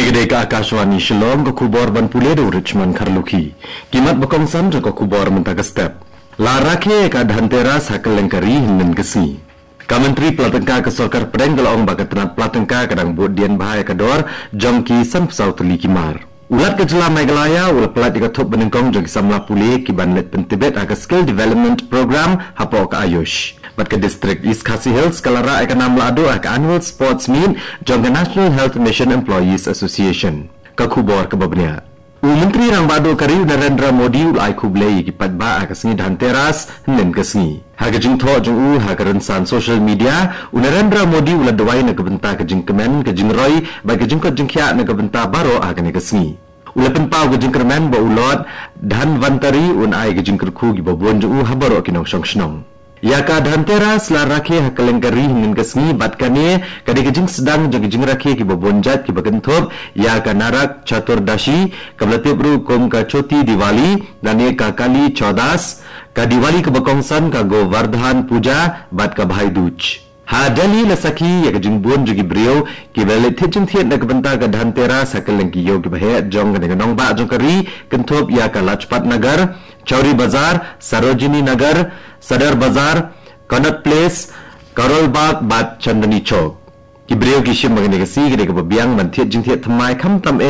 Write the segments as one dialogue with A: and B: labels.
A: Kedai ke Akashwani Shillong ke kubor ban Puledo Richmond Karluki. Kimat bakongsan ke kubor mentaka step. La rakhe ka dhanteras hakal lengkari hinden kesi. Ka menteri Pelatengka ke Sorkar Pedeng galong bakat tenat Pelatengka kadang buat dian bahaya kedor jongki san pesau teli kimar. Ulat ke Jela Meghalaya ulat pelat dikatup benengkong jongki samla pulih kiban let pentibet aga skill development program hapo ke Ayush. Bat ke District East Khasi Hills kalara akan namlado ke annual sports meet jongki National Health Mission Employees Association. Ka kubor ke babnya. Menteri Rang Bado Kari Narendra Modi ulai kublai kipat ba ke sengi dhanteras nen ke sengi. Haga jing tho jing haga rensan social media Narendra Modi ulat dawai na kebenta ke jing kemen ke jing roi ba ke jing kot jing khia na kebenta baro aga ne ke sengi. Ulat penpau ke jing kemen ba ulot dhan vantari ai ke jing kerku gi babon jing habaro kinong shong shnong. Ya ka dhanteras la rakhe hakalengkari hingin kesngi batkane kadi kejing sedang jang kejing rakhe ki babonjat ki bagentop ya ka narak chaturdashi kablatibru kom ka choti diwali dane ka kali chaudas ka diwali ke bakongsan ka govardhan puja bat ka bhai duj ha dali la saki ya kejing bon jogi brio ki bele thijing thiet na kabenta ka dhanteras hakalengki yo ki bahe jong ka nong ba jong kari kentop ya ka lajpat nagar Chauri Bazar, Sarojini Nagar, Sadar Bazar, Connaught Place, Karol Bagh, Bat Chandani Chowk. Kibreo kishim magane kasi kide ke babiang mantiat jing tiat thamai kham tam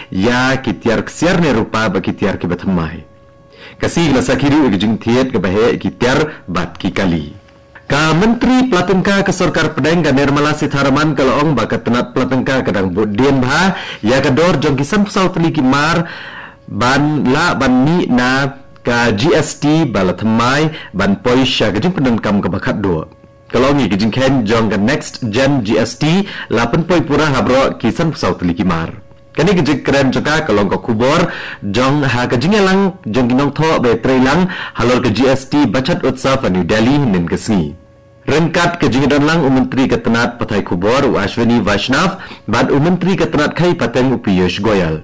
A: ya kitiar ksiar ne rupa ba kitiar ke bathamai. Kasi la sakiru ke jing tiat ke bahe kitiar bat ki kali. Ka Menteri Pelatengka ke Sorkar Pedeng ka Nirmala Sitharaman kalong ba tenat Pelatengka kadang bodien bha ya kador jong kisam pesau teli kimar ban la ban ni na ka GST balathamai ban poisha ke jing penengkam ke bakat do. Kalau ni ke jing ken jong ke next gen GST 8 poi pura habro kisan pesau teli kimar. Kani ke jing keren joka kalong ke kubor jong ha ke jing elang jong kinong tho be trailang halor ke GST bachat utsav New Delhi nin ke sengi. Rengkat ke jing danlang Menteri Ketenat Patai Kubor Ashwini Vaishnav ban Menteri Ketenat Khai Pateng Piyush Goyal.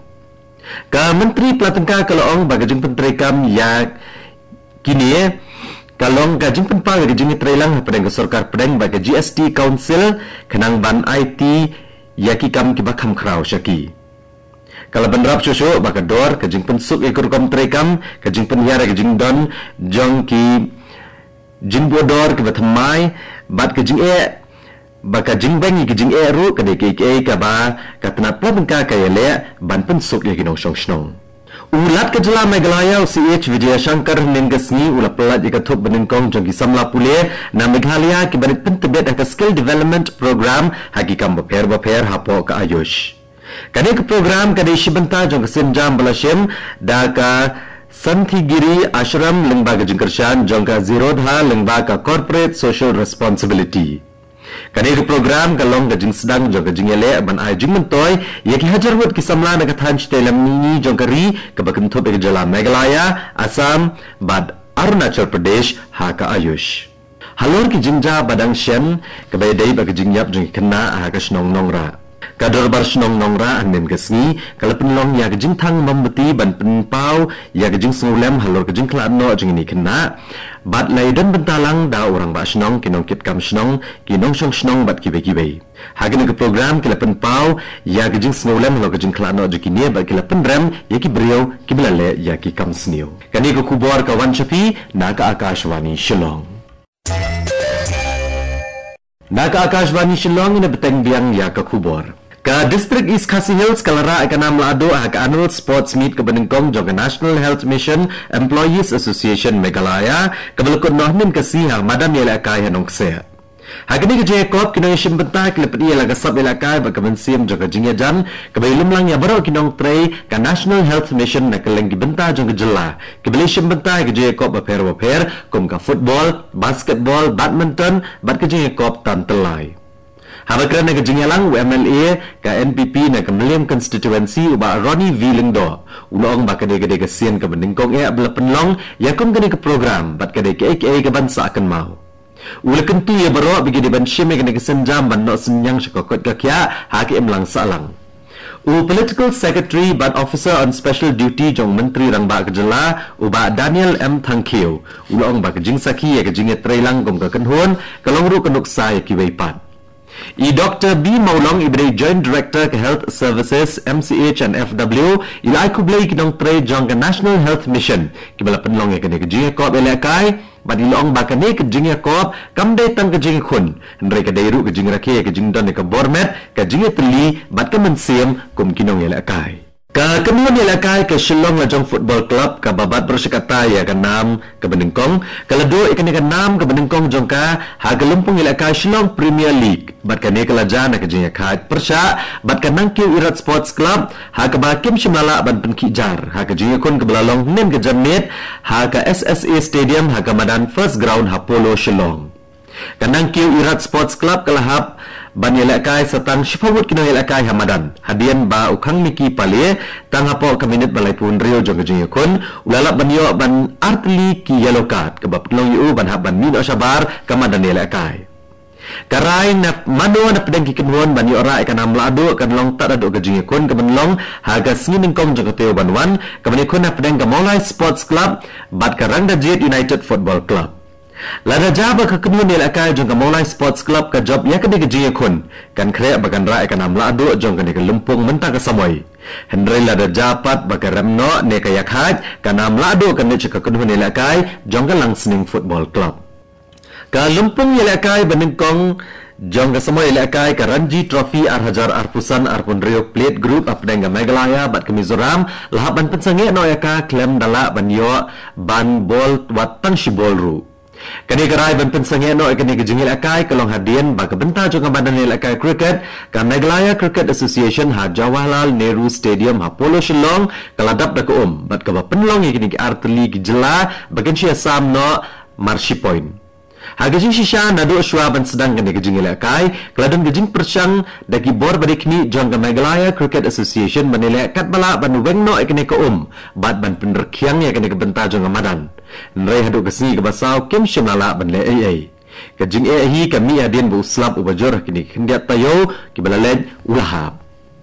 A: Ka Menteri Pelatengka kalong bagajing penterekam ya kini kalong gajing penpa gajing trailang Pedeng ke Sorkar Pedeng bagi GST Council kenang ban IT yakikam kibakam krau syaki. Kalau benrap susu bagador gajing pensuk ekor kom terekam gajing penhiara gajing don jong ki jing bodor ke bathamai bat gajing baka jing bangi ke jing ru ke deke ka ba katenat Pelatengka kayale ban pensuk ya kinong shong shnong ulat ke Jela Meghalaya CH Vijaya Shankar nengesni ulat pelat ikatup benengkong jong samla pule na Meghalaya ki banit pentebet ka skill development program hakikam baper hapo ka Ayush kane ke program kade shibenta jong senjam balashem da ka Santhigiri Ashram lengba ke jingkershan jong ka Zirodha lengba ka corporate social responsibility. Kani ke program kalong gajing sedang jong gajing ele ban ai jing mentoy yaki hajar wot kisamla na kathan chitelam ni jong kari ke bakentop ke Jela Meghalaya Assam bad Arunachal Pradesh ha ka Ayush halor ki jingja badang shen ke bay dai ba gajing yap jong kena ha ka snong nongra kador bar snong nongra anen kesni kala penlong ya gajing thang mambeti ban penpau ya gajing sungulem halor gajing kladno jing ni kena bat laidan bentalang da orang ba snong kinong kit kam snong kinong shong snong bat kibe hagin ke program kila penpau ya gajing sungulem halor gajing kladno jikini ba kila penrem ya ki brio kiblale ya ki kam snio kani ko kubor ka Wanchapi na ka Akashwani Shillong na ka Akashwani Shillong ina beteng biang ya ka kubor ka District East Khasi Hills kalara akan namlado ka annual sports meet ke benengkong jong National Health Mission Employees Association Meghalaya ke belukun nohnin ke siha madam yela kai hanong kse hagini ke Jacob kinong ishim benta ke lepet yela gasab yela kai ba kemensim jong jingya jan ke bailum lang ya baro kinong trei ka National Health Mission na keleng ki benta jong Jela ke belishim benta ke Jacob baper kum ka football basketball badminton bat ke Jacob tan telai Habakran na kajingalang UMLA ka NPP na Kamliam constituency uba Ronnie V. Lingdo. Ulong ba kade-kade kasiyan ka beningkong abla penlong yakum kani ka program bat kade KKA ka bansa akan mau. Ula kentu ya baro bigi di ban shime kani kasenjam ban no senyang syakokot ka kya haki emlang salang. Political Secretary but Officer on Special Duty jong Menteri Rang Ba Jela uba Daniel M. Thangkeo. Ulong ba kajing saki ya kajing trailang kum ka kenhon kalong ru kanuk sa ya kiwaipat. I Dr. B. Maulong Ibrahim Joint Director ke Health Services MCH and FW ilai kublai kinong tre jong ke National Health Mission kibala penlong ya kene kejing ko belakai badi long bakane kejing ko kamde tang kejing khun ndre ke dairu kejing rakhe kejing don ke bormet kejing teli bat ke mensiem kum kinong ya lakai ka kemudian ilakai ke Shillong Lajong Football Club ka babat bersekata ya ke nam ke Benengkong kalado ikan ke nam ke Benengkong jongka ha ke lumpung ilakai Shillong Premier League bat ka ne ke lajana ke jingya khat persya bat ka nangkiu Irat Sports Club ha ke bakim shimlala ban penkijar ha ke jingya kun ke belalong nen ke jamnet ha ke SSA Stadium ha ke madan First Ground ha Polo Shillong ka nangkiu Irat Sports Club kalahap ban ilakai satang shifawut kino ilakai hamadan hadian ba ukang miki pale tang hapo kaminit balai pun rio jong kejing yakun ulalap ban yo ban artli ki yellow card ke bab long yu ban haban min oshabar kamadan ilakai karai na mano na pedang kikinwon ban yo ra ikan amlado kan long tak ado kejing yakun ke ban long haga singin kong jong keteo ban wan ke ban yakun na pedang ke Molai Sports Club bat karang Jet United Football Club lada jaba ke kemudian ilakai jong ke Molai Sports Club ke job ya kene ke jing kun kan kre bagan ra kan amla adu jong kene ke lumpung mentang ke samoy hendrai lada japat baga remno ne ke yakhaj kan amla adu kan ne ke kemudian ilakai jong ke Langsning Football Club ke lumpung ilakai Benengkong jong ke samoy ilakai ke Ranji Trophy Arhajar Arpusan Arpun Rio Plate Group apdeng ke Meghalaya bat ke Mizoram lahap ban pensange no yaka klem dala ban yo ban bol watang shibolru kani gerai ban pensange no kani kejingil akai kalong hadian ba kebenta jong badan akai cricket ka Meghalaya Cricket Association ha Jawaharlal Nehru Stadium ha Polo Shillong kaladap da ko bat ka penlong kini artli jela bagan sia sam no Marshi Point ha gejing shisha nadu shwa ban sedang kani kejingil akai kaladun gejing persang dagi bor badikni jong ka Meghalaya Cricket Association banile kat bala ban weng no kani ko bat ban penderkiang ya kani kebenta jong madan nrai hadu kesni ke basau kim shimlala banle ai kejing hi kami adin bu slap ubajur kini hendiat tayo ki balalen ulahab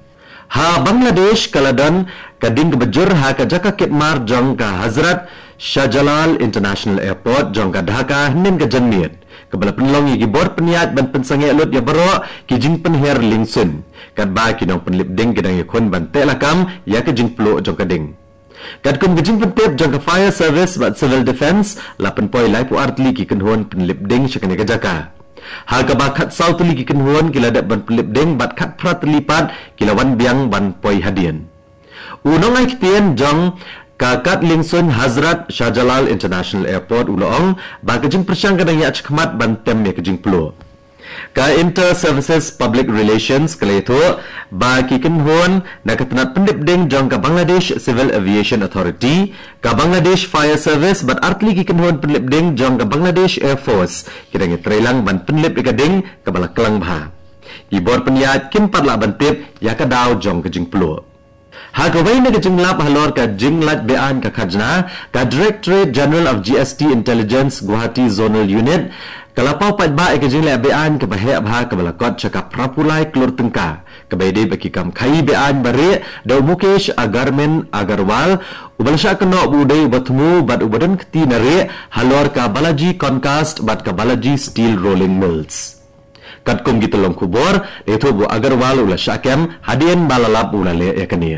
A: ha Bangladesh kaladan kading ke bajur ha ka jaka kitmar jong ka Hazrat Shahjalal International Airport jong ka Dhaka nen ke janmiet ke bala penlong gi bor peniat ban pensange lut ya baro ki jing penher lingsun kat ba ki nong penlip ding kedang yakun ban telakam ya ke jing plo jong ka ding kat kum gejing pentep jong ke Fire Service bat Civil Defence 8 poi lai pu artli ki kenhon penlip ding syakane ke jaka ha ka ba khat sau tli ki kenhon ki ladat ban penlip ding bat khat prat lipat kilawan biang ban poi hadian unong ai kitien jong kakat lingsun Hazrat Shahjalal International Airport ulong ba kejing persang kadang ya chkhmat ban tem ya kejing plo ka Inter Services Public Relations kaleto ba kikenhon na katanat pendip ding jong ka Bangladesh Civil Aviation Authority ka Bangladesh Fire Service bat artli kikenhon pendip ding jong ka Bangladesh Air Force kidang trelang ban pendip ikading ka balaklang bha ibor peniat kim patla bantip ya ka daw jong ka jingplo ha ka wai na ka jinglap halor ka jinglat bean ka khajna ka Directorate General of GST Intelligence Guwahati Zonal Unit kalapau patba ke jingle bean ke bahaya bha ke balakot chaka prapulai klur tengka ke bede baki kam khai bean bare da Mukesh Agarmen Agarwal ubalsha keno budai batmu bat ubadan kti nare halor ka Balaji Concast bat ka Balaji Steel Rolling Mills kat kum gitolong kubor itu bu Agarwal ula syakem hadian balalap ulale yakania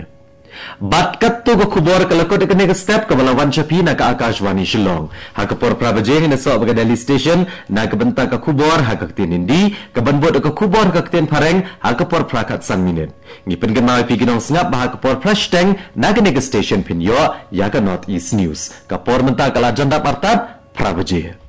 A: bat kat tu ko kubor kalakot ikane ka step ka balawan chapi na ka Akashwani Shillong ha ka por pravajeng na so baga Delhi station na ka benta ka kubor ha ka tin indi ka banbot ka kubor ka tin pareng ha ka por prakat sang minute ngipen gemai piginong snap ha ka por hashtag na ka station pin yo ya ka North East News ka por menta kala janda partat pravajeng